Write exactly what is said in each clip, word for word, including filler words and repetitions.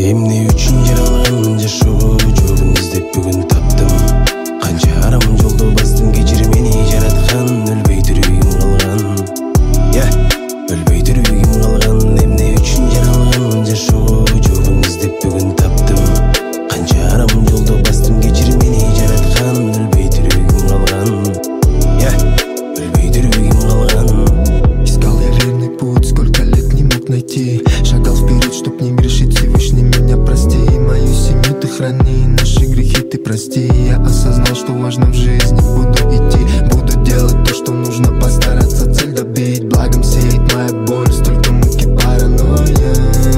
эмне үчүн жаралган жашоо жообун издеп бүгүн таптым. Канча арам жолду бастым, кечир мени жараткан, өлбөй тирүүгүм калган. Я, өлбөй тирүүгүм калган, эмне үчүн жаралган жашоо жообун издеп бүгүн таптым. Канча арам жолду бастым, кечир мени жараткан, өлбөй тирүүгүм калган. Я, өлбөй тирүүгүм калган. Искал я верный путь, сколько лет не мог найти. Шагал вперед, чтоб не грешить, Всевышний меня прости. Мою семью ты храни, наши грехи ты прости. Я осознал, что важно в жизни, буду идти, буду делать то, что нужно, постараться цель добить. Благом сеять моя боль, столько муки, паранойя.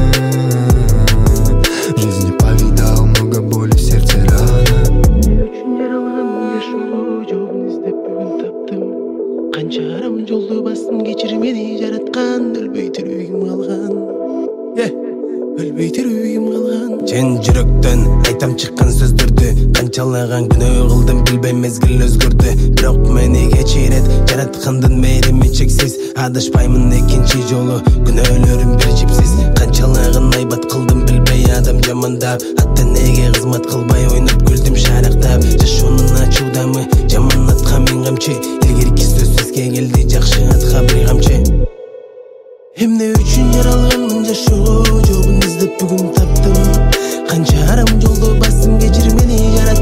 В жизни повидал много боли, в сердце рана. Үчүн жаралган жашоо жообун издеп бүгүн таптым. Канча арам жолду бастым, кечир мени жараткан, өлбөй тирүүгүм калган. Өлбөй тирүүгүм калган. Чын жүрөктөн айтам чыккан сөздөрдү, канчалаган күнөө кылдым, билбейм мезгил өзгөрдү. Бирок мени кечирет жараткандын мээрими чексиз. Адашпаймын экинчи жолу, күнөөлөрүм бир жипсиз. Канчалаган айбат кылдым, билбей адам жамандап. Атта неге кызмат кылбай ойноп күлдүм шарактап. Жашоонун ачуудамы жаман атка мен камчы, илгерки сөз сөзгө келди жакшы атка бир камчы. Эмне үчүн жаралганмын жашоо жообун издеп бүгүн таптым. Канча арам жолду бастым, кечир мени жараткан.